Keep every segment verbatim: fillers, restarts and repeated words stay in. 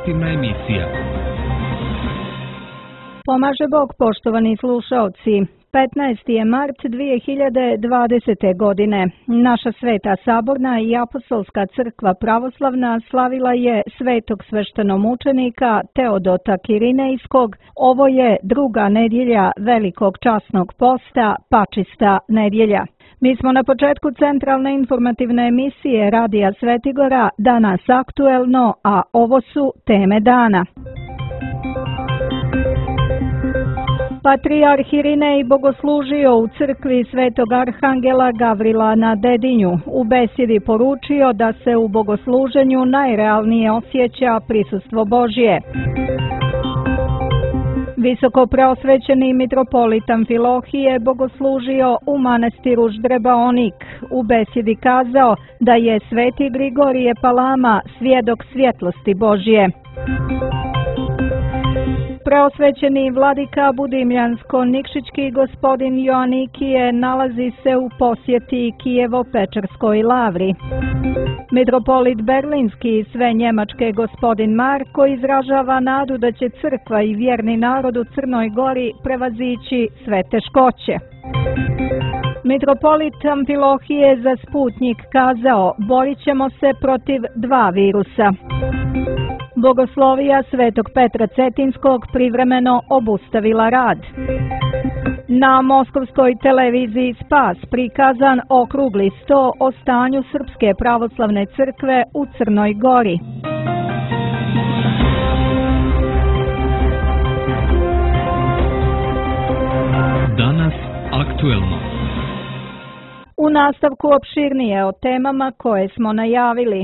informativna emisija. Pomaže Bog, poštovani slušaoci. petnaesti je mart dvije hiljade dvadesete. godine. Naša Sveta Saborna i Apostolska crkva pravoslavna slavila je svetog sveštenomučenika Teodota Kirinejskog. Ovo je druga nedjelja Velikog časnog posta, Pačista nedjelja. Mi smo na početku centralne informativne emisije Radija Svetigora, danas aktuelno, a ovo su teme dana. Patrijarh Irinej bogoslužio u crkvi Svetog Arhangela Gavrila na Dedinju. U besjedi poručio da se u bogosluženju najrealnije osjeća prisustvo Božje. Visoko preosvećeni mitropolit Amfilohije bogoslužio u manastiru Ždrebaonik. U besjedi kazao da je sveti Grigorije Palama svjedok svjetlosti Božje. Preosvećeni vladika Budimljansko-Nikšićki gospodin Joanikije nalazi se u posjeti Kijevo-Pečarskoj lavri. Mitropolit Berlinski i sve njemačke gospodin Marko izražava nadu da će crkva i vjerni narod u Crnoj Gori prevazići sve teškoće. Mitropolit Amfilohije za Sputnjik kazao: borit ćemo se protiv dva virusa. Bogoslovija Svetog Petra Cetinskog privremeno obustavila rad. Na moskovskoj televiziji Spas prikazan okrugli sto o stanju Srpske pravoslavne crkve u Crnoj Gori. Danas aktuelno. U nastavku opširnije o temama koje smo najavili.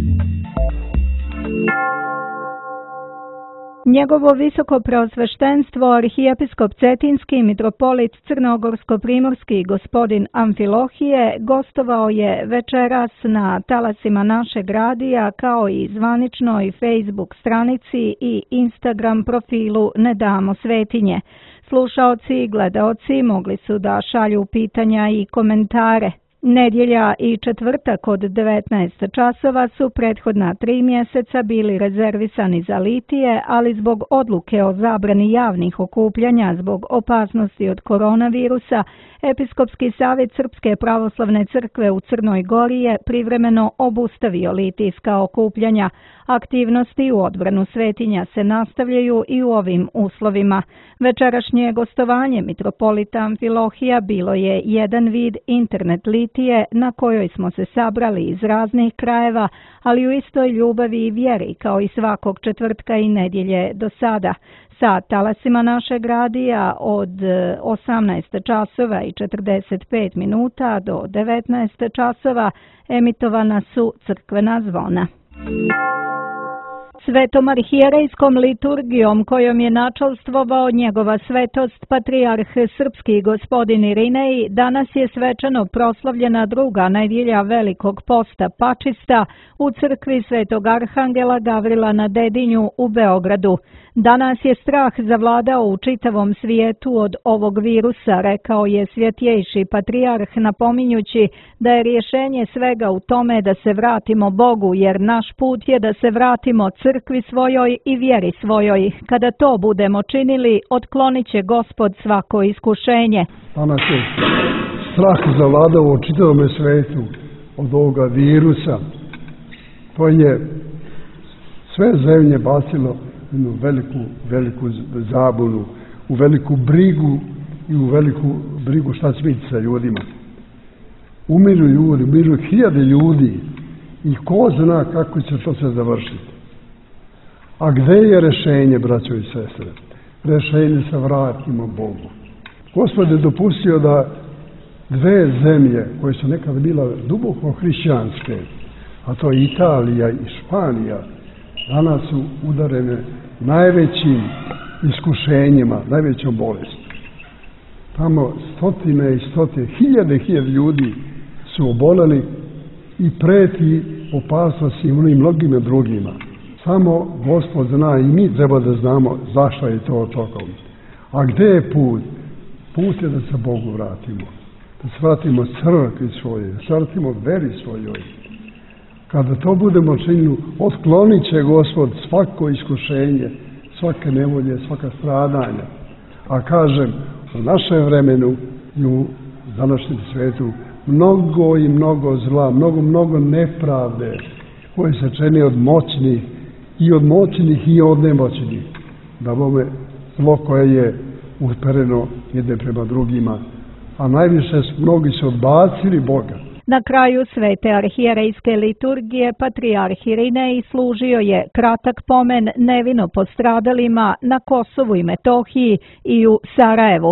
Njegovo visoko preosveštenstvo arhijepiskop Cetinski mitropolit Crnogorsko-primorski gospodin Amfilohije gostovao je večeras na talasima našeg radija kao i zvaničnoj Facebook stranici i Instagram profilu Ne damo svetinje. Slušaoci i gledaoci mogli su da šalju pitanja i komentare. Nedjelja i četvrtak od devetnaest časova su prethodna tri mjeseca bili rezervisani za litije, ali zbog odluke o zabrani javnih okupljanja zbog opasnosti od koronavirusa, Episkopski savjet Srpske pravoslavne crkve u Crnoj Gori je privremeno obustavio litijska okupljanja. Aktivnosti u odbranu svetinja se nastavljaju i u ovim uslovima. Večerašnje gostovanje mitropolita Amfilohija bilo je jedan vid internet litije na kojoj smo se sabrali iz raznih krajeva, ali u istoj ljubavi i vjeri kao i svakog četvrtka i nedjelje do sada. Sa talasima našeg radija od osamnaest časova i četrdeset pet minuta do devetnaest časova emitovana su crkvena zvona. Svetom arhijerejskom liturgijom kojom je načalstvovao njegova svetost patrijarh srpski gospodin Irinej, danas je svečano proslavljena druga nedjelja Velikog posta Pačista u crkvi Svetog Arhangela Gavrila na Dedinju u Beogradu. Danas je strah zavladao u čitavom svijetu od ovog virusa, rekao je svjetjejši patrijarh, napominjući da je rješenje svega u tome da se vratimo Bogu, jer naš put je da se vratimo crkvi svojoj i vjeri svojoj. Kada to budemo činili, otklonit će Gospod svako iskušenje. Danas je strah zavladao u čitavom svijetu od ovoga virusa. To je sve zemlje bacilo jednu veliku, veliku zabunu, u veliku brigu i u veliku brigu šta će biti sa ljudima. Umiru ljudi, umiru hiljade ljudi i ko zna kako će to se završiti. A gdje je rješenje, braćo i sestre? Rješenje se vratimo Bogu. Gospod je dopustio da dve zemlje koje su nekad bila duboko hrišćanske, a to je Italija i Španija, danas su udarene najvećim iskušenjima, najvećom bolesti. Tamo stotine i stotine, hiljade, hiljade ljudi su oboleli i preti opasnost i mnogima drugima. Samo Gospod zna i mi treba da znamo zašto je to tokom. A gdje je put? Put je da se Bogu vratimo. Da se vratimo crkvi svojoj, da se vratimo veri svojoj. Kada to budemo činili, otklonit će Gospod svako iskušenje, svake nevolje, svaka stradanja. A kažem, u našem vremenu i u današnjem svijetu mnogo i mnogo zla, mnogo, mnogo nepravde koje se čini od moćnih i od moćnih i od nemoćnih. Da bome zlo koje je upereno ide prema drugima, a najviše mnogi su odbacili Boga. Na kraju svete arhijerejske liturgije patrijarh Irinej služio je kratak pomen nevino postradalima na Kosovu i Metohiji i u Sarajevu.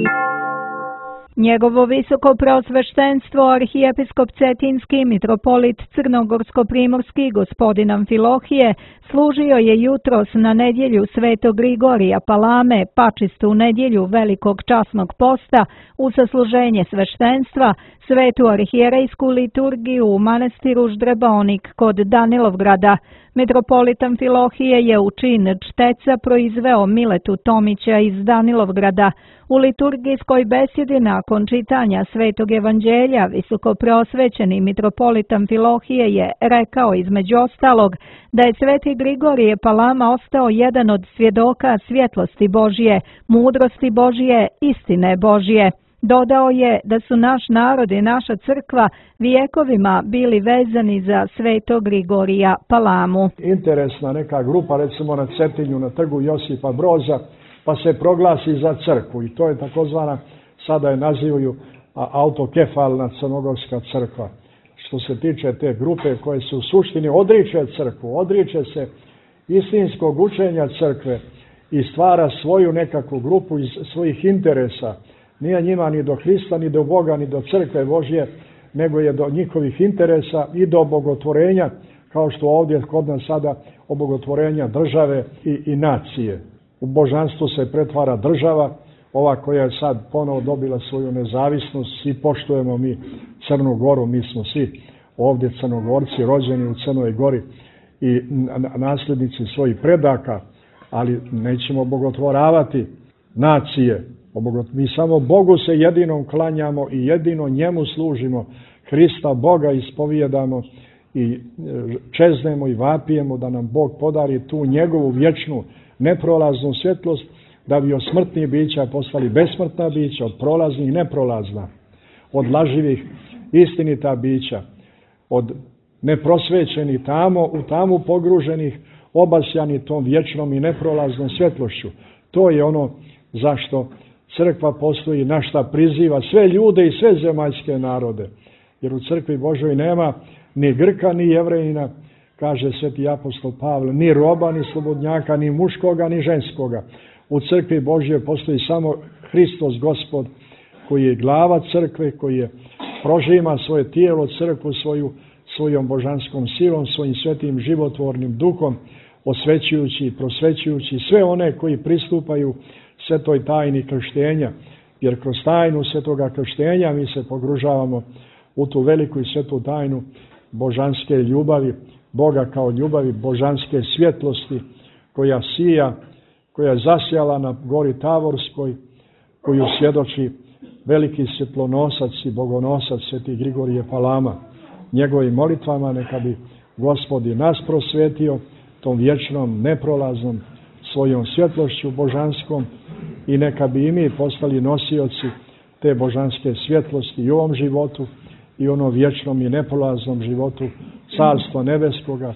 Njegovo visoko preosveštenstvo arhijepiskop Cetinski mitropolit Crnogorsko-primorski gospodin Amfilohije služio je jutros na nedjelju Svetog Grigorija Palame, pačistu nedjelju Velikog časnog posta, u sasluženje sveštenstva, svetu arhijerejsku liturgiju u manastiru Ždrebaonik kod Danilovgrada. Mitropolit Amfilohije je u čin čteca proizveo Miletu Tomića iz Danilovgrada. U liturgijskoj besjedi nakon čitanja Svetog evanđelja visoko preosvećeni mitropolit Amfilohije je rekao između ostalog da je Sveti Grigorije Palama ostao jedan od svjedoka svjetlosti Božje, mudrosti Božje, istine Božje. Dodao je da su naš narod i naša crkva vijekovima bili vezani za Svetog Grigorija Palamu. Interesna neka grupa, recimo na Cetinju, na trgu Josipa Broza, pa se proglasi za crkvu i to je takozvana, sada je nazivaju autokefalna crnogorska crkva. Što se tiče te grupe koje se u suštini odriče crkvu, odriče se istinskog učenja crkve i stvara svoju nekakvu grupu iz svojih interesa. Nije njima ni do Hrista, ni do Boga, ni do crkve Božje, nego je do njihovih interesa i do bogotvorenja, kao što ovdje kod nas sada obogotvorenja države i, i nacije. U božanstvu se pretvara država, ova koja je sad ponovo dobila svoju nezavisnost, svi poštujemo mi Crnu Goru, mi smo svi ovdje Crnogorci, rođeni u Crnoj Gori i nasljednici svojih predaka, ali nećemo bogotvoravati nacije. Mi samo Bogu se jedinom klanjamo i jedino njemu služimo, Hrista Boga ispovijedamo i čeznemo i vapijemo da nam Bog podari tu njegovu vječnu neprolaznu svjetlost, da bi od smrtnih bića postali besmrtna bića, od prolaznih neprolazna, od laživih istinita bića, od neprosvećenih tamo, u tamu pogruženih, obasjani tom vječnom i neprolaznom svjetlošću. To je ono zašto crkva postoji, na šta priziva sve ljude i sve zemaljske narode. Jer u crkvi Božoj nema ni Grka, ni Jevrejina, kaže sveti apostol Pavle, ni roba, ni slobodnjaka, ni muškoga, ni ženskoga. U crkvi Božje postoji samo Hristos Gospod, koji je glava crkve, koji je prožima svoje tijelo, crkvu svoju, svojom božanskom silom, svojim svetim životvornim duhom, osvećujući i prosvećujući sve one koji pristupaju svetoj tajni krštenja, jer kroz tajnu svetoga krštenja mi se pogružavamo u tu veliku i svetu tajnu božanske ljubavi, Boga kao ljubavi, božanske svjetlosti koja sija, koja je zasjala na gori Tavorskoj, koju svjedoči veliki svjetlonosac i bogonosac sveti Grigorije Palama. Njegovim molitvama neka bi Gospod i nas prosvetio tom vječnom, neprolaznom svojom svjetlošću božanskom i neka bi i mi postali nosioci te božanske svjetlosti i u ovom životu i onom vječnom i neprolaznom životu Carstva nebeskoga.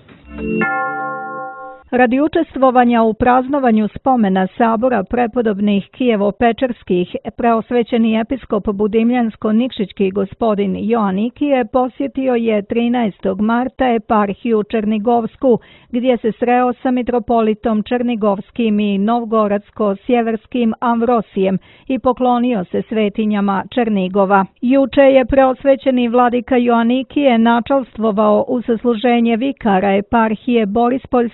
Radi učestvovanja u praznovanju spomena sabora prepodobnih Kijevo-Pečerskih, preosvećeni episkop Budimljansko-Nikšićki gospodin Joanikije posjetio je trinaestog marta eparhiju Černigovsku, gdje se sreo sa mitropolitom Černigovskim i Novgorodsko-sjeverskim Amvrosijem i poklonio se svetinjama Černigova. Juče je preosvećeni vladika Joanikije načalstvovao u sasluženje vikara eparhije Borispoljske episkope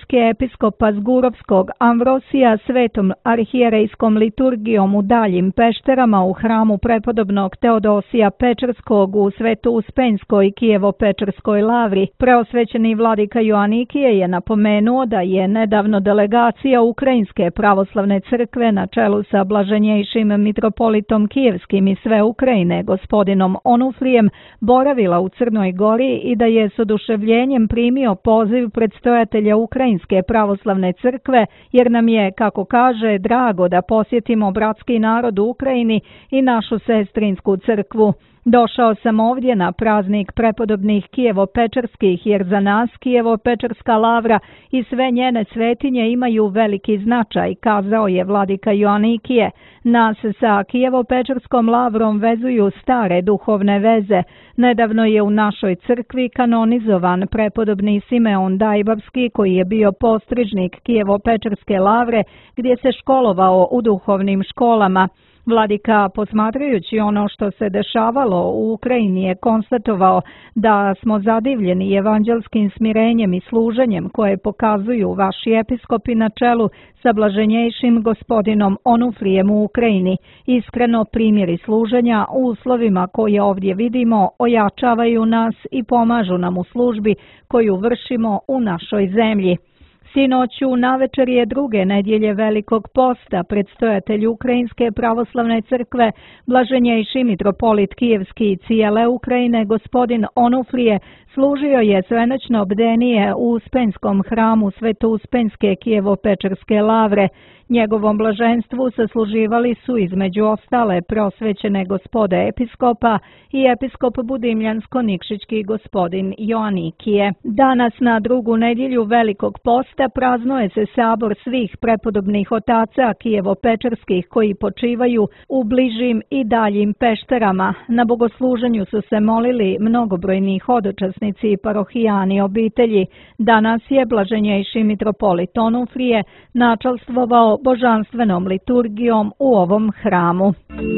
arhijepiskopa Zgurovskog Amvrosija svetom arhijerejskom liturgijom u daljim pešterama u hramu prepodobnog Teodosija Pečerskog u Sveto-Uspenjskoj Kijevo-Pečerskoj lavri, preosvećeni vladika Joanikije je napomenuo da je nedavno delegacija Ukrajinske pravoslavne crkve na čelu sa blaženjejšim mitropolitom Kijevskim i sve Ukrajine gospodinom Onufrijem boravila u Crnoj Gori i da je s oduševljenjem primio poziv predstojatelja Ukrajinske pravoslavne crkve, jer nam je, kako kaže, drago da posjetimo bratski narod u Ukrajini i našu sestrinsku crkvu. Došao sam ovdje na praznik prepodobnih Kijevo-Pečerskih, jer za nas Kijevo-Pečerska lavra i sve njene svetinje imaju veliki značaj, kazao je vladika Joanikije. Nas sa Kijevo-Pečerskom lavrom vezuju stare duhovne veze. Nedavno je u našoj crkvi kanonizovan prepodobni Simeon Dajbavski, koji je bio postrižnik Kijevo-Pečerske lavre, gdje se školovao u duhovnim školama. Vladika, posmatrajući ono što se dešavalo u Ukrajini, je konstatovao da smo zadivljeni evanđelskim smirenjem i služenjem koje pokazuju vaši episkopi na čelu sa blaženjejšim gospodinom Onufrijem u Ukrajini. Iskreno, primjeri služenja u uslovima koje ovdje vidimo ojačavaju nas i pomažu nam u službi koju vršimo u našoj zemlji. Sinoću navečer je druge nedjelje Velikog posta predstojatelj Ukrajinske pravoslavne crkve, blaženjejši mitropolit Kijevski i cijele Ukrajine, gospodin Onufrije, služio je svenoćno bdenije u Uspenskom hramu Sveto-Uspenjske Kijevo-Pečerske lavre. Njegovom blaženstvu sasluživali su između ostale prosvećene gospode episkopa i episkop Budimljansko-Nikšićki gospodin Joanikije. Danas na drugu nedjelju Velikog posta praznuje se sabor svih prepodobnih otaca Kijevo-Pečerskih koji počivaju u bližim i daljim pešterama. Na bogosluženju su se molili mnogobrojni hodočasnici i parohijani obitelji. Danas je blaženjejši mitropolit Onufrije načalstvovao božanstvenom liturgijom u ovom hramu.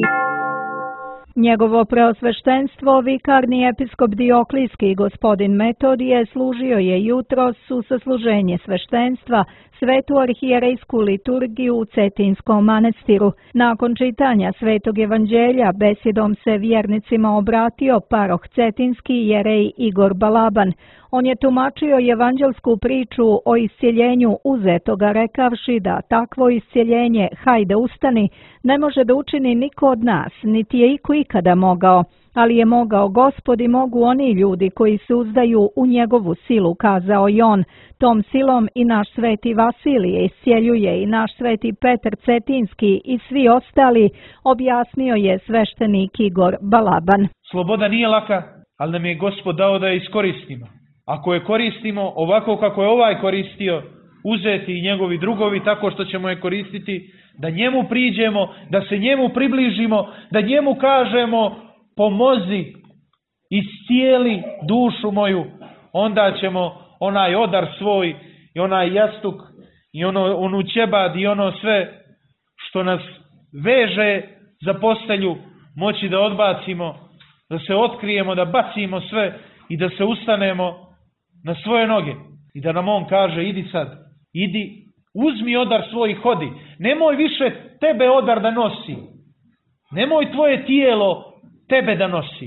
Njegovo preosveštenstvo, vikarni episkop Dioklijski gospodin Metodije, služio je jutros u sasluženje sveštenstva svetu arhijerejsku liturgiju u Cetinskom manastiru. Nakon čitanja svetog evanđelja besjedom se vjernicima obratio paroh Cetinski jerej Igor Balaban. On je tumačio evanđelsku priču o iscjeljenju uzetoga, rekavši da takvo iscjeljenje, hajde ustani, ne može da učini niko od nas, niti je iko ikada mogao, ali je mogao Gospod i mogu oni ljudi koji se uzdaju u njegovu silu, kazao i on. Tom silom i naš sveti Vasilije iscjeljuje i naš sveti Petar Cetinski i svi ostali, objasnio je sveštenik Igor Balaban. Sloboda nije laka, ali nam je Gospod dao da je iskoristimo. Ako je koristimo ovako kako je ovaj koristio, uzeti i njegovi drugovi tako što ćemo je koristiti, da njemu priđemo, da se njemu približimo, da njemu kažemo pomozi, iscijeli dušu moju, onda ćemo onaj odar svoj i onaj jastuk i ono, onu ćebad i ono sve što nas veže za postelju moći da odbacimo, da se otkrijemo, da bacimo sve i da se ustanemo na svoje noge i da nam on kaže idi sad, idi, uzmi odar svoj i hodi. Nemoj više tebe odar da nosi. Nemoj tvoje tijelo tebe da nosi.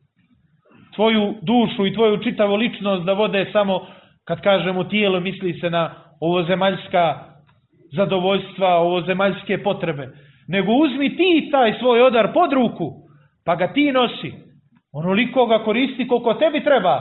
Tvoju dušu i tvoju čitavu ličnost da vode samo, kad kažemo tijelo, misli se na ovozemaljska zadovoljstva, ovozemaljske potrebe. Nego uzmi ti taj svoj odar pod ruku, pa ga ti nosi. Onoliko ga koristi koliko tebi treba,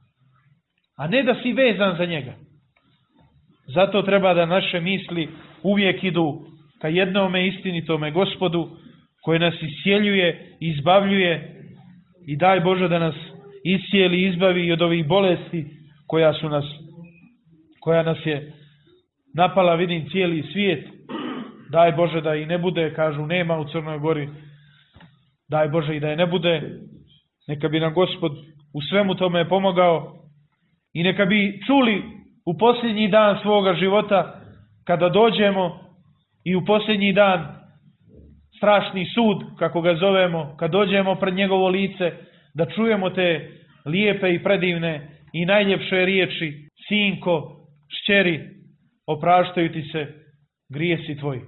a ne da si vezan za njega. Zato treba da naše misli uvijek idu ka jednome istinitome Gospodu, koji nas iscijeljuje, izbavljuje i daj Bože da nas iscijeli, izbavi od ovih bolesti koja su nas, koja nas je napala, vidim, cijeli svijet. Daj Bože da i ne bude, kažu, nema u Crnoj Gori. Daj Bože i da je ne bude. Neka bi nam Gospod u svemu tome pomogao i neka bi čuli u posljednji dan svoga života, kada dođemo i u posljednji dan strašni sud, kako ga zovemo, kad dođemo pred njegovo lice, da čujemo te lijepe i predivne i najljepše riječi: sinko, šćeri, opraštaju ti se grijesi tvoji.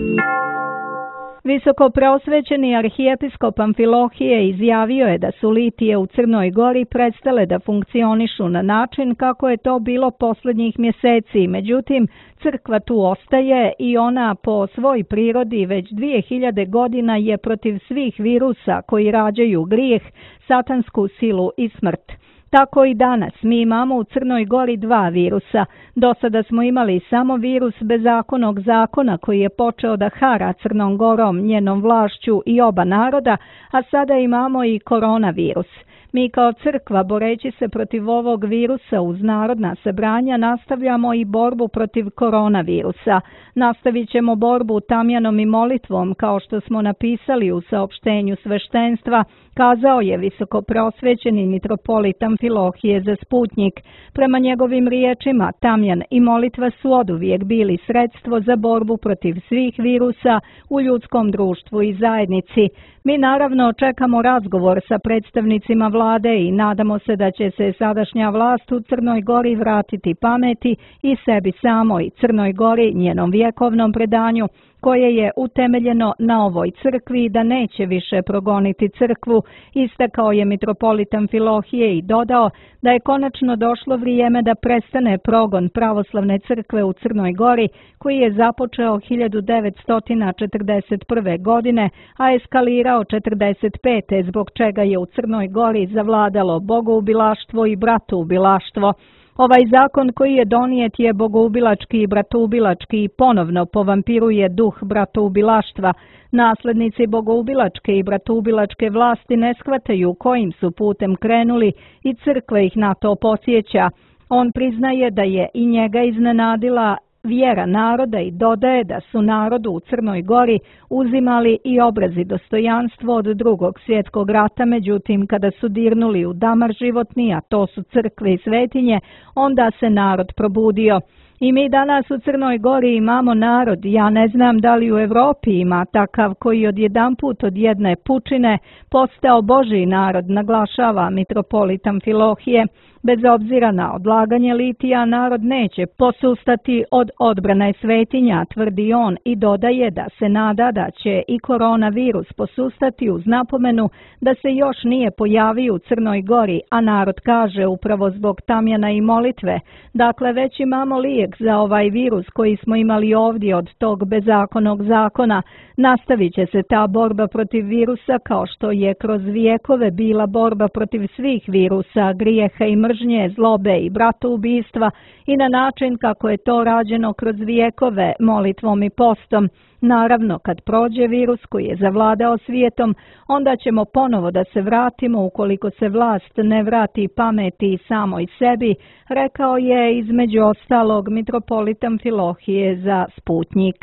Visoko preosvećeni arhijepiskop Amfilohije izjavio je da su litije u Crnoj Gori prestale da funkcionišu na način kako je to bilo posljednjih mjeseci. Međutim, crkva tu ostaje i ona po svoj prirodi već dvije hiljade godina je protiv svih virusa koji rađaju grijeh, satansku silu i smrt. Tako i danas mi imamo u Crnoj Gori dva virusa. Do sada smo imali samo virus bezakonog zakona koji je počeo da hara Crnom Gorom, njenom vlašću i oba naroda, a sada imamo i koronavirus. Mi kao crkva, boreći se protiv ovog virusa uz narodna sabranja, nastavljamo i borbu protiv koronavirusa. Nastavit ćemo borbu tamjanom i molitvom, kao što smo napisali u saopštenju sveštenstva, kazao je visoko preosvećeni mitropolit Amfilohije za Sputnjik. Prema njegovim riječima, tamjan i molitva su oduvijek bili sredstvo za borbu protiv svih virusa u ljudskom društvu i zajednici. Mi naravno čekamo razgovor sa predstavnicima vlade i nadamo se da će se sadašnja vlast u Crnoj Gori vratiti pameti i sebi samoj, Crnoj Gori, njenom vjekovnom predanju, koje je utemeljeno na ovoj crkvi, da neće više progoniti crkvu, istakao je mitropolit Amfilohije i dodao da je konačno došlo vrijeme da prestane progon pravoslavne crkve u Crnoj Gori, koji je započeo hiljadu devetsto četrdeset prve. godine, a eskalirao četrdeset pete. zbog čega je u Crnoj Gori zavladalo bogoubilaštvo i bratoubilaštvo. Ovaj zakon koji je donijet je bogoubilački i bratoubilački i ponovno povampiruje duh bratoubilaštva. Naslednici bogoubilačke i bratoubilačke vlasti ne shvataju kojim su putem krenuli i crkva ih na to podsjeća. On priznaje da je i njega iznenadila vjera naroda i dodaje da su narodu u Crnoj Gori uzimali i obraz i dostojanstvo od drugog svjetskog rata, međutim kada su dirnuli u damar životni, a to su crkve i svetinje, onda se narod probudio. I mi danas u Crnoj Gori imamo narod, ja ne znam da li u Evropi ima takav koji odjedanput od jedne pučine postao Božji narod, naglašava mitropolit Amfilohije. Bez obzira na odlaganje litija, narod neće posustati od odbrane svetinja, tvrdi on i dodaje da se nada da će i koronavirus posustati uz napomenu da se još nije pojavio u Crnoj Gori, a narod kaže upravo zbog tamjana i molitve. Dakle, već imamo lijek za ovaj virus koji smo imali ovdje od tog bezakonog zakona. Nastavit će se ta borba protiv virusa kao što je kroz vijekove bila borba protiv svih virusa, grijeha i mržnje, zlobe i bratoubistva i na način kako je to rađeno kroz vijekove, molitvom i postom. Naravno, kad prođe virus koji je zavladao svijetom, onda ćemo ponovo da se vratimo ukoliko se vlast ne vrati pameti i samoj sebi, rekao je između ostalog mitropolit Amfilohije za Sputnjik.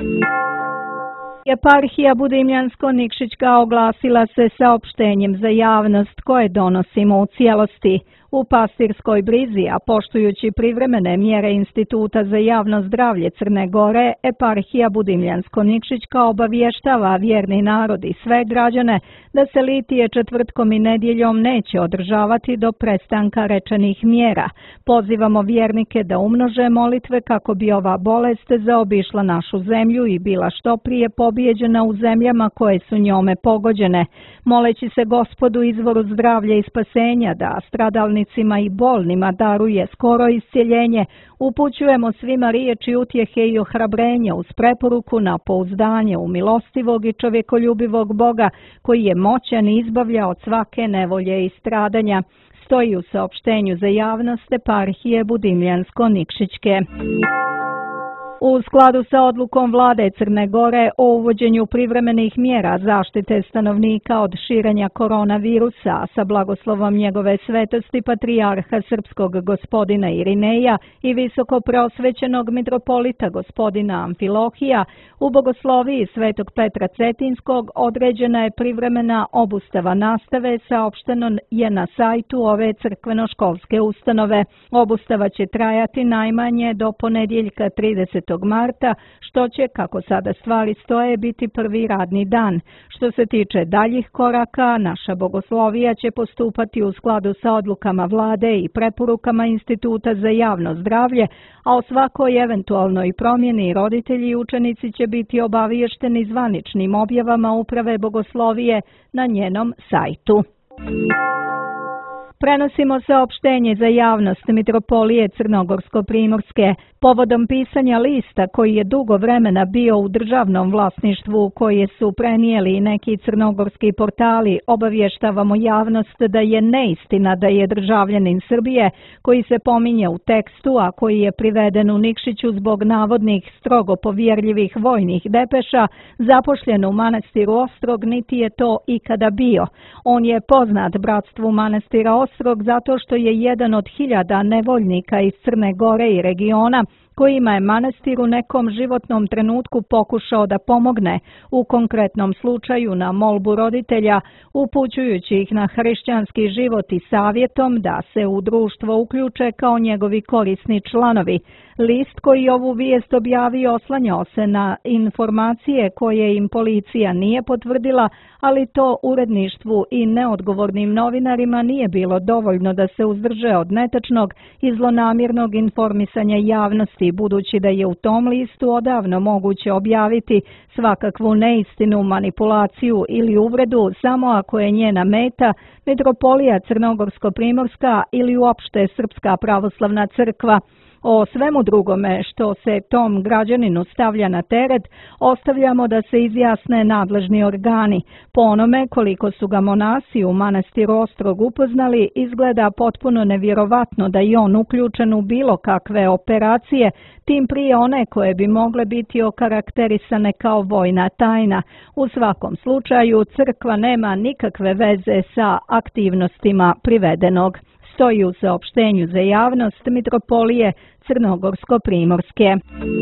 Eparhija Budimljansko-Nikšićka oglasila se saopštenjem za javnost koje donosimo u cijelosti. U pastirskoj brizi, a poštujući privremene mjere Instituta za javno zdravlje Crne Gore, Eparhija Budimljansko-Nikšićka obavještava vjerni narod i sve građane da se litije četvrtkom i nedjeljom neće održavati do prestanka rečenih mjera. Pozivamo vjernike da umnože molitve kako bi ova bolest zaobišla našu zemlju i bila što prije pobijeđena u zemljama koje su njome pogođene. Moleći se Gospodu izvoru zdravlja i spasenja da stradalnicima i bolnima daruje skoro iscjeljenje, upućujemo svima riječi utjehe i ohrabrenja uz preporuku na pouzdanje u milostivog i čovjekoljubivog Boga koji je moćan i izbavlja od svake nevolje i stradanja. Stoji u saopštenju za javnost Eparhije Budimljansko-Nikšićke. U skladu sa odlukom vlade Crne Gore o uvođenju privremenih mjera zaštite stanovnika od širenja koronavirusa sa blagoslovom njegove svetosti patrijarha srpskog gospodina Irineja i visoko preosvećenog mitropolita gospodina Amfilohija, u bogosloviji svetog Petra Cetinskog određena je privremena obustava nastave, saopšteno je na sajtu ove crkveno-školske ustanove. Obustava će trajati najmanje do ponedjeljka trideset dvadesetog marta, što će, kako sada stvari stoje, biti prvi radni dan. Što se tiče daljih koraka, naša bogoslovija će postupati u skladu sa odlukama vlade i preporukama Instituta za javno zdravlje, a o svakoj eventualnoj promjeni roditelji i učenici će biti obaviješteni zvaničnim objavama Uprave bogoslovije na njenom sajtu. Prenosimo saopštenje za javnost Mitropolije Crnogorsko-primorske povodom pisanja lista koji je dugo vremena bio u državnom vlasništvu, koje su prenijeli neki crnogorski portali. Obavještavamo javnost da je neistina da je državljanin Srbije koji se pominje u tekstu, a koji je priveden u Nikšiću zbog navodnih strogo povjerljivih vojnih depeša, zapošljen u manastiru Ostrog, niti je to ikada bio. On je poznat bratstvu manastira Ostrog zato što je jedan od hiljada nevoljnika iz Crne Gore i regiona kojima je manastir u nekom životnom trenutku pokušao da pomogne, u konkretnom slučaju na molbu roditelja, upućujući ih na hrišćanski život i savjetom da se u društvo uključe kao njegovi korisni članovi. List koji ovu vijest objavio oslanjao se na informacije koje im policija nije potvrdila, ali to uredništvu i neodgovornim novinarima nije bilo dovoljno da se uzdrže od netačnog i zlonamjernog informisanja javnosti, budući da je u tom listu odavno moguće objaviti svakakvu neistinu, manipulaciju ili uvredu samo ako je njena meta Mitropolija Crnogorsko-primorska ili uopšte Srpska pravoslavna crkva. O svemu drugome što se tom građaninu stavlja na teret, ostavljamo da se izjasne nadležni organi. Po onome koliko su ga monasi u manastiru Ostrog upoznali, izgleda potpuno nevjerovatno da je on uključen u bilo kakve operacije, tim prije one koje bi mogle biti okarakterisane kao vojna tajna. U svakom slučaju, crkva nema nikakve veze sa aktivnostima privedenog. Stoji u saopštenju za javnost Mitropolije Crnogorsko-primorske.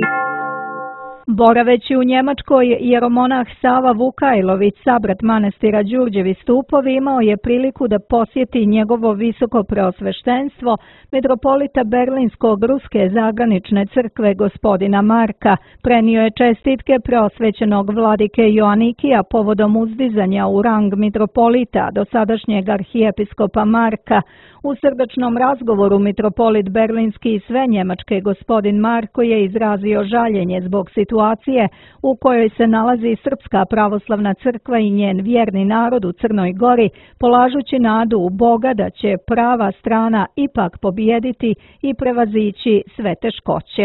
Boraveći u Njemačkoj, jeromonah Sava Vukajlović, sabrat manastira Đurđevi stupovi, imao je priliku da posjeti njegovo visoko preosveštenstvo, mitropolita Berlinskog ruske zagranične crkve gospodina Marka. Prenio je čestitke preosvećenog vladike Joanikija povodom uzdizanja u rang mitropolita dosadašnjeg arhijepiskopa Marka. U srdačnom razgovoru mitropolit Berlinski i sve njemačke gospodin Marko je izrazio žaljenje zbog situacije u kojoj se nalazi Srpska pravoslavna crkva i njen vjerni narod u Crnoj Gori, polažući nadu u Boga da će prava strana ipak pobijediti i prevazići sve teškoće.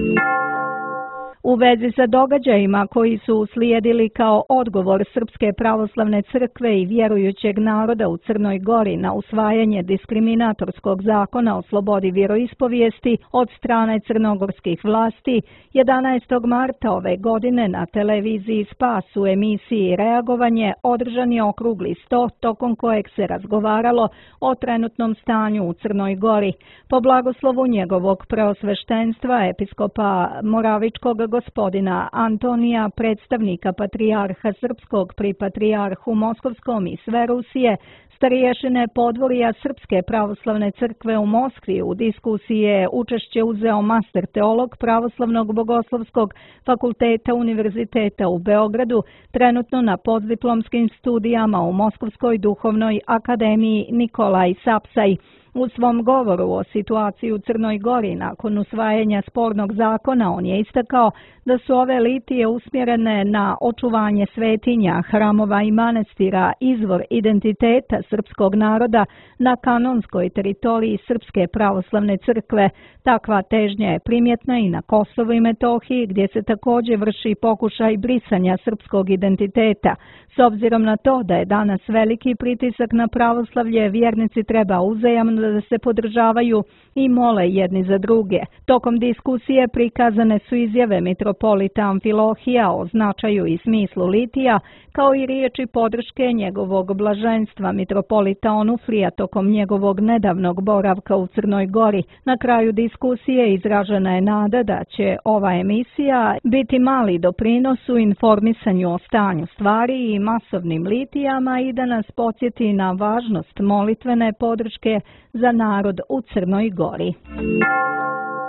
U vezi sa događajima koji su uslijedili kao odgovor Srpske pravoslavne crkve i vjerujućeg naroda u Crnoj Gori na usvajanje diskriminatorskog zakona o slobodi vjeroispovijesti od strane crnogorskih vlasti, jedanaestog marta ove godine na televiziji Spas u emisiji Reagovanje održan je okrugli sto tokom kojeg se razgovaralo o trenutnom stanju u Crnoj Gori. Po blagoslovu njegovog preosveštenstva episkopa Moravičkog gospodina Antonija, predstavnika patrijarha Srpskog pri patrijarhu Moskovskom i sve Rusije, starješine podvorija Srpske pravoslavne crkve u Moskvi, u diskusiji je učešće uzeo master teolog Pravoslavnog bogoslovskog fakulteta Univerziteta u Beogradu, trenutno na postdiplomskim studijama u Moskovskoj duhovnoj akademiji Nikolaj Sapsaj. U svom govoru o situaciji u Crnoj Gori nakon usvajanja spornog zakona on je istakao da su ove litije usmjerene na očuvanje svetinja, hramova i manastira, izvor identiteta srpskog naroda na kanonskoj teritoriji Srpske pravoslavne crkve. Takva težnja je primjetna i na Kosovu i Metohiji, gdje se također vrši pokušaj brisanja srpskog identiteta. S obzirom na to da je danas veliki pritisak na pravoslavlje, vjernici treba uzajamno da se podržavaju i mole jedni za druge. Tokom diskusije prikazane su izjave mitropolita Amfilohija o značaju i smislu litija, kao i riječi podrške njegovog blaženstva mitropolita Onufrija tokom njegovog nedavnog boravka u Crnoj Gori. Na kraju diskusije izražena je nada da će ova emisija biti mali doprinos u informisanju o stanju stvari i masovnim litijama i da nas podsjeti na važnost molitvene podrške za narod u Crnoj Gori.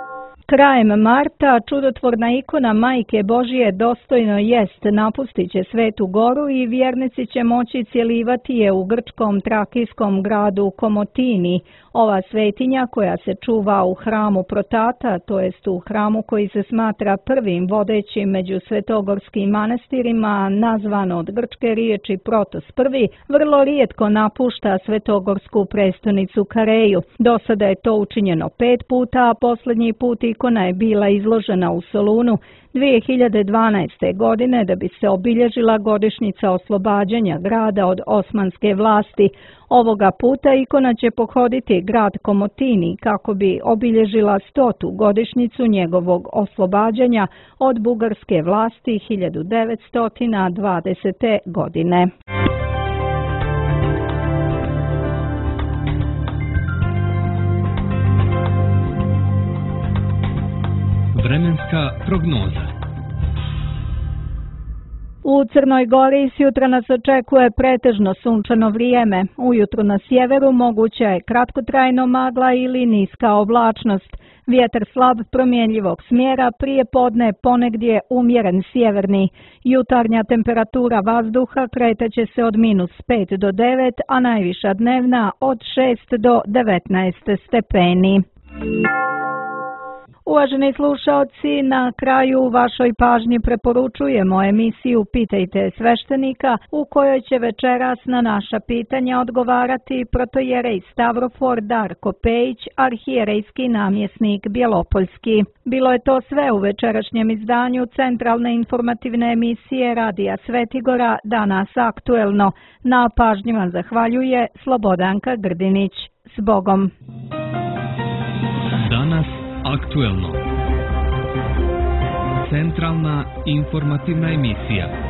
Krajem marta čudotvorna ikona Majke Božije dostojno jest napustit će Svetu Goru i vjernici će moći cjelivati je u grčkom trakijskom gradu Komotini. Ova svetinja koja se čuva u hramu Protata, to jest u hramu koji se smatra prvim vodećim među svetogorskim manastirima, nazvan od grčke riječi Protos prvi, vrlo rijetko napušta svetogorsku prestonicu Kareju. Do sada je to učinjeno pet puta, a posljednji put ikona je bila izložena u Solunu dvije hiljade dvanaeste. godine da bi se obilježila godišnjica oslobađanja grada od osmanske vlasti. Ovoga puta ikona će pohoditi grad Komotini kako bi obilježila stotu godišnjicu njegovog oslobađanja od bugarske vlasti hiljadu devetsto dvadesete. godine. Vremenska prognoza. U Crnoj Gori sjutra nas očekuje pretežno sunčano vrijeme. Ujutru na sjeveru moguća je kratkotrajno magla ili niska oblačnost. Vjetar slab promjenjivog smjera, prije podne ponegdje umjeren sjeverni. Jutarnja temperatura vazduha kretaće se od minus pet do devet, a najviša dnevna od šest do devetnaest stepeni. Uvaženi slušaoci, na kraju vašoj pažnji preporučujemo emisiju Pitajte sveštenika, u kojoj će večeras na naša pitanja odgovarati protojerej Stavrofor Darko Pejić, arhijerejski namjesnik Bjelopoljski. Bilo je to sve u večerašnjem izdanju centralne informativne emisije Radija Svetigora, Danas aktuelno. Na pažnji vam zahvaljuje Slobodanka Grdinić. S Bogom! Danas aktuelno. Centralna informativna emisija.